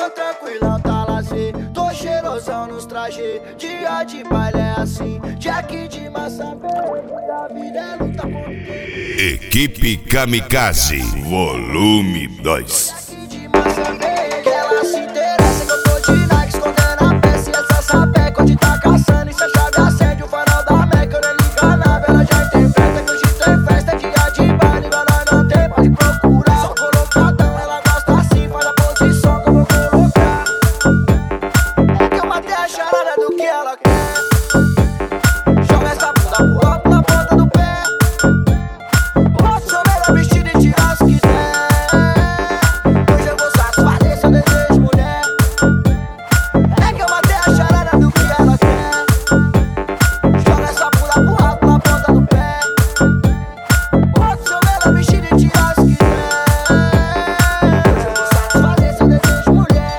Tô tranquilão, tá lazer, tô cheirosão nos trajes. Dia de baile é assim, Jack de massa verde, a vida é luta por Equipe Kamikaze, volume 2. Jack de massa verde, ela se interessa que eu tô de Nike, escondendo a peça e essa sapeca onde tá caçando. E se a chave acende o farol da Meca, eu nem liga nada, ela já interpreta que hoje tem festa, dia de baile, mas nós não tem, pode procurar. Só colocadão, ela gosta assim, faz a posição que eu vou colocar. É que eu matei a charada do que ela quer. Joga essa bunda pro alto na ponta do pé. Pode chover a vestida e tirar se quiser. Hoje eu vou satisfazer seu desejo, mulher. É que eu matei a charada do que ela quer. Joga essa bunda pro alto na ponta do pé. Pode chover a vestida e tirar se quiser. Hoje eu vou satisfazer seu desejo, mulher.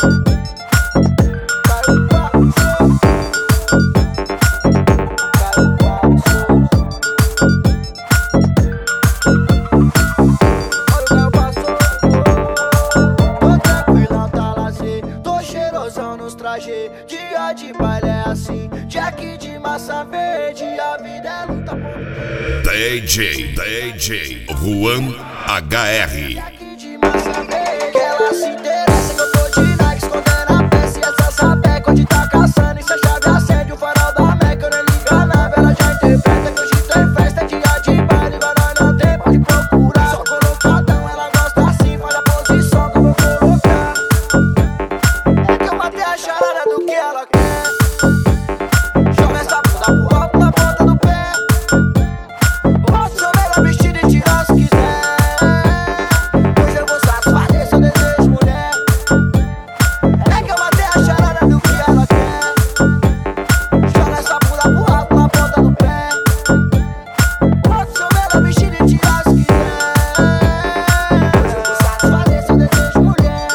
Caiu o papo, show. Caiu o papo, show. Olha o carro passou. Tô tranquilão, tá lazer, tô cheirosão nos trajes. Dia de baile é assim, Jack de massa verde, a vida é luta por DJ Juan HR. Jack de massa verde, ela se interessa que eu tô de Nike, escondendo a peça e essa sapeca onde tá caçando. E se a chave acende o farol da Meca, eu nem liga nada, ela já interpreta que hoje tem festa, dia de baile, mas nós não tem, pode procurar. Só colocadão, ela gosta assim, faz a posição que eu vou colocar. É que eu matei a charada do que ela quer. Joga essa bunda pro alto na ponta do pé. Posso chover a vestida e tirar se quiser. Hoje eu vou satisfazer seu desejo, mulher. É que eu matei a charada do que ela quer. Joga essa bunda pro alto na ponta do pé. Posso chover a vestida e tirar se quiser. Hoje eu vou satisfazer seu desejo, mulher.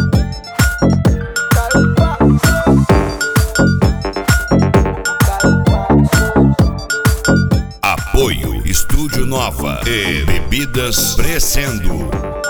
Caiu o papo, show. Caiu o papo, show. Apoio Estúdio Nova e Bebidas Crescendo.